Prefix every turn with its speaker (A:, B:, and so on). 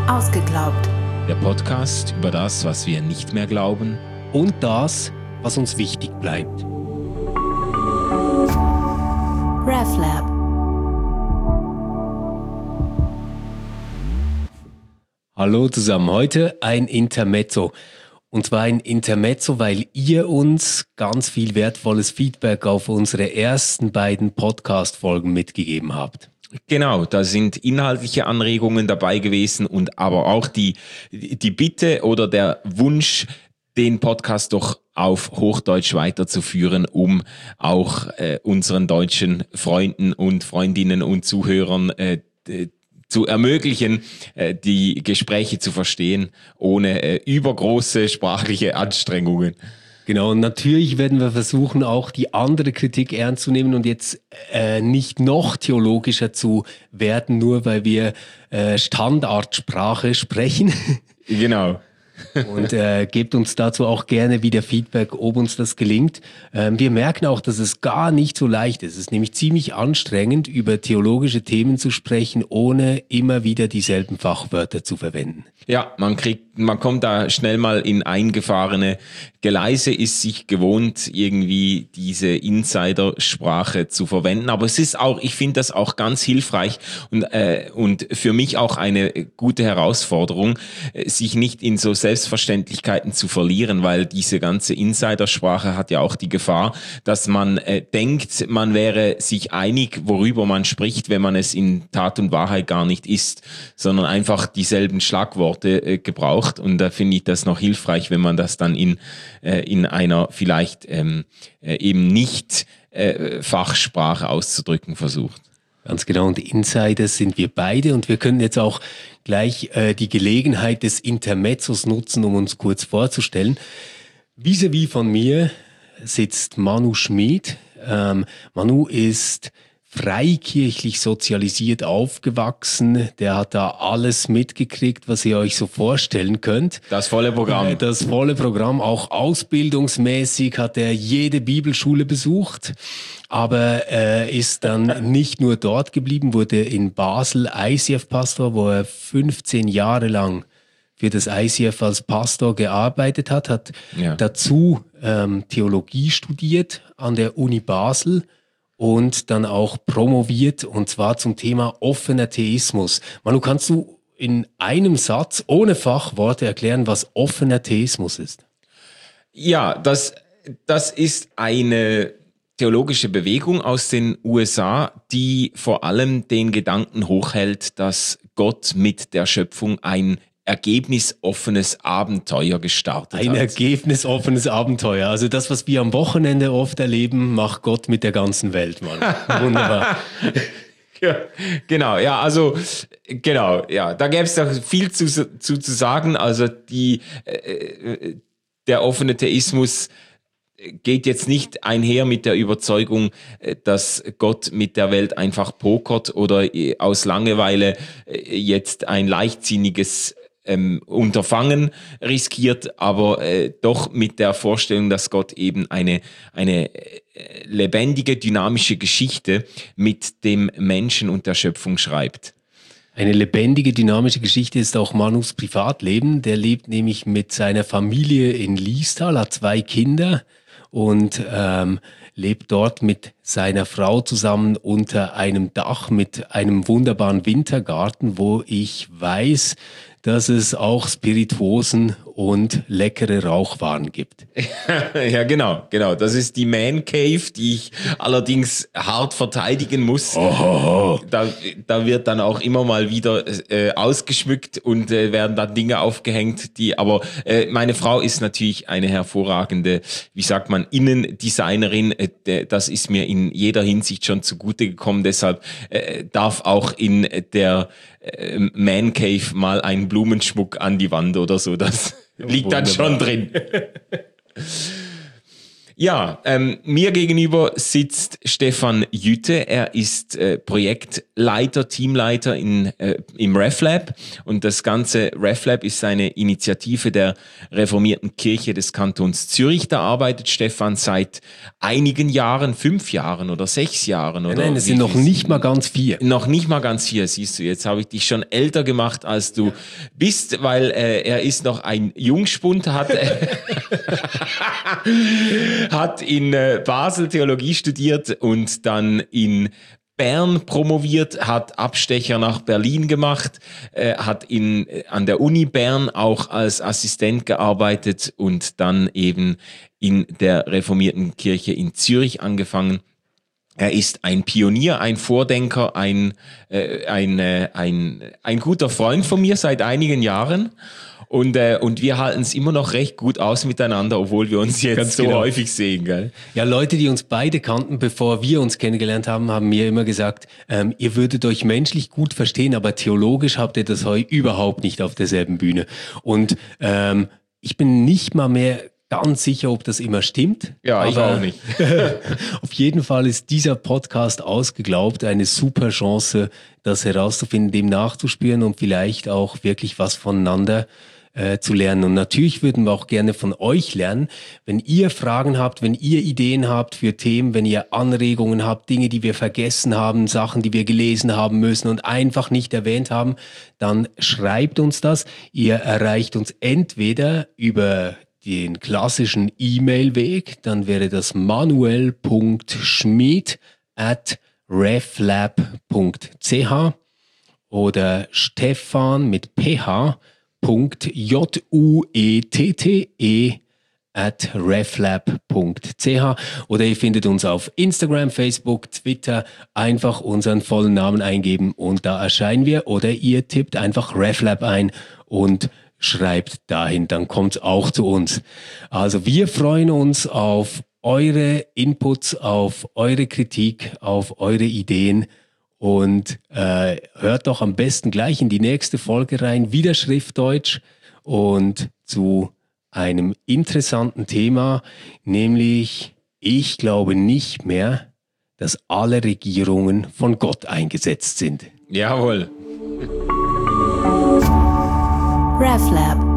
A: Ausgeglaubt.
B: Der Podcast über das, was wir nicht mehr glauben
C: und das, was uns wichtig bleibt.
A: RefLab.
C: Hallo zusammen, heute ein Intermezzo. Und zwar ein Intermezzo, weil ihr uns ganz viel wertvolles Feedback auf unsere ersten beiden Podcast-Folgen mitgegeben habt.
B: Genau, da sind inhaltliche Anregungen dabei gewesen und aber auch die Bitte oder der Wunsch, den Podcast doch auf Hochdeutsch weiterzuführen, um auch unseren deutschen Freunden und Freundinnen und Zuhörern zu ermöglichen, die Gespräche zu verstehen, ohne übergroße sprachliche Anstrengungen.
C: Genau, und natürlich werden wir versuchen, auch die andere Kritik ernst zu nehmen und jetzt nicht noch theologischer zu werden, nur weil wir Standardsprache sprechen.
B: Genau.
C: Und gebt uns dazu auch gerne wieder Feedback, ob uns das gelingt. Wir merken auch, dass es gar nicht so leicht ist. Es ist nämlich ziemlich anstrengend, über theologische Themen zu sprechen, ohne immer wieder dieselben Fachwörter zu verwenden.
B: Ja, man kommt da schnell mal in eingefahrene Gleise, ist sich gewohnt, irgendwie diese Insidersprache zu verwenden. Aber es ist auch, ich finde das auch ganz hilfreich und für mich auch eine gute Herausforderung, sich nicht in so Selbstverständlichkeiten zu verlieren, weil diese ganze Insidersprache hat ja auch die Gefahr, dass man denkt, man wäre sich einig, worüber man spricht, wenn man es in Tat und Wahrheit gar nicht ist, sondern einfach dieselben Schlagworte gebraucht. Und da finde ich das noch hilfreich, wenn man das dann in einer vielleicht eben nicht Fachsprache auszudrücken versucht.
C: Ganz genau, und Insider sind wir beide und wir können jetzt auch gleich die Gelegenheit des Intermezzos nutzen, um uns kurz vorzustellen. Vis-à-vis von mir sitzt Manu Schmid. Manu ist freikirchlich sozialisiert aufgewachsen. Der hat da alles mitgekriegt, was ihr euch so vorstellen könnt.
B: Das volle Programm.
C: Das volle Programm, auch ausbildungsmäßig hat er jede Bibelschule besucht. Aber er ist dann nicht nur dort geblieben, wurde in Basel ICF-Pastor, wo er 15 Jahre lang für das ICF als Pastor gearbeitet hat dazu Theologie studiert an der Uni Basel und dann auch promoviert, und zwar zum Thema offener Theismus. Manu, kannst du in einem Satz ohne Fachworte erklären, was offener Theismus ist?
B: Ja, das ist eine theologische Bewegung aus den USA, die vor allem den Gedanken hochhält, dass Gott mit der Schöpfung ein ergebnisoffenes Abenteuer gestartet hat.
C: Ein ergebnisoffenes Abenteuer. Also das, was wir am Wochenende oft erleben, macht Gott mit der ganzen Welt, Mann. Wunderbar.
B: Ja, genau, ja, also genau, ja, da gäbe es doch viel zu sagen. Also der offene Theismus geht jetzt nicht einher mit der Überzeugung, dass Gott mit der Welt einfach pokert oder aus Langeweile jetzt ein leichtsinniges Unterfangen riskiert, aber doch mit der Vorstellung, dass Gott eben eine lebendige, dynamische Geschichte mit dem Menschen und der Schöpfung schreibt.
C: Eine lebendige, dynamische Geschichte ist auch Manus Privatleben. Der lebt nämlich mit seiner Familie in Liestal, hat 2 Kinder und lebt dort mit seiner Frau zusammen unter einem Dach mit einem wunderbaren Wintergarten, wo ich weiß, dass es auch Spirituosen und leckere Rauchwaren gibt.
B: Ja, genau. Das ist die Man Cave, die ich allerdings hart verteidigen muss. Da wird dann auch immer mal wieder ausgeschmückt und werden dann Dinge aufgehängt, aber meine Frau ist natürlich eine hervorragende, wie sagt man, Innendesignerin. Das ist mir in jeder Hinsicht schon zugute gekommen. Deshalb darf auch in der Man Cave mal ein Blumenschmuck an die Wand oder so. Das liegt dann schon drin. Ja, mir gegenüber sitzt Stefan Jütte. Er ist Projektleiter, Teamleiter im RefLab. Und das ganze RefLab ist eine Initiative der Reformierten Kirche des Kantons Zürich. Da arbeitet Stefan seit einigen Jahren, 5 Jahren oder 6 Jahren. Oder
C: Nein, es sind noch nicht mal ganz 4.
B: Noch nicht mal ganz 4, siehst du. Jetzt habe ich dich schon älter gemacht, als du bist, weil er ist noch ein Jungspund, hat in Basel Theologie studiert und dann in Bern promoviert, hat Abstecher nach Berlin gemacht, hat an der Uni Bern auch als Assistent gearbeitet und dann eben in der Reformierten Kirche in Zürich angefangen. Er ist ein Pionier, ein Vordenker, ein guter Freund von mir seit einigen Jahren. Und wir halten es immer noch recht gut aus miteinander, obwohl wir uns jetzt
C: Ganz
B: so
C: genau.
B: häufig sehen, gell?
C: Ja, Leute, die uns beide kannten, bevor wir uns kennengelernt haben, haben mir immer gesagt, ihr würdet euch menschlich gut verstehen, aber theologisch habt ihr das heute überhaupt nicht auf derselben Bühne. Und ich bin nicht mal mehr ganz sicher, ob das immer stimmt.
B: Ja, ich auch nicht.
C: Auf jeden Fall ist dieser Podcast ausgeglaubt, eine super Chance, das herauszufinden, dem nachzuspüren und vielleicht auch wirklich was voneinander zu lernen. Und natürlich würden wir auch gerne von euch lernen. Wenn ihr Fragen habt, wenn ihr Ideen habt für Themen, wenn ihr Anregungen habt, Dinge, die wir vergessen haben, Sachen, die wir gelesen haben müssen und einfach nicht erwähnt haben, dann schreibt uns das. Ihr erreicht uns entweder über den klassischen E-Mail-Weg, dann wäre das manuel.schmid@reflab.ch oder Stefan mit ph.juette@reflab.ch oder ihr findet uns auf Instagram, Facebook, Twitter, einfach unseren vollen Namen eingeben und da erscheinen wir, oder ihr tippt einfach RefLab ein und schreibt dahin, dann kommt es auch zu uns. Also wir freuen uns auf eure Inputs, auf eure Kritik, auf eure Ideen und hört doch am besten gleich in die nächste Folge rein, wieder Schriftdeutsch und zu einem interessanten Thema, nämlich ich glaube nicht mehr, dass alle Regierungen von Gott eingesetzt sind.
B: Jawohl.
A: RefLab.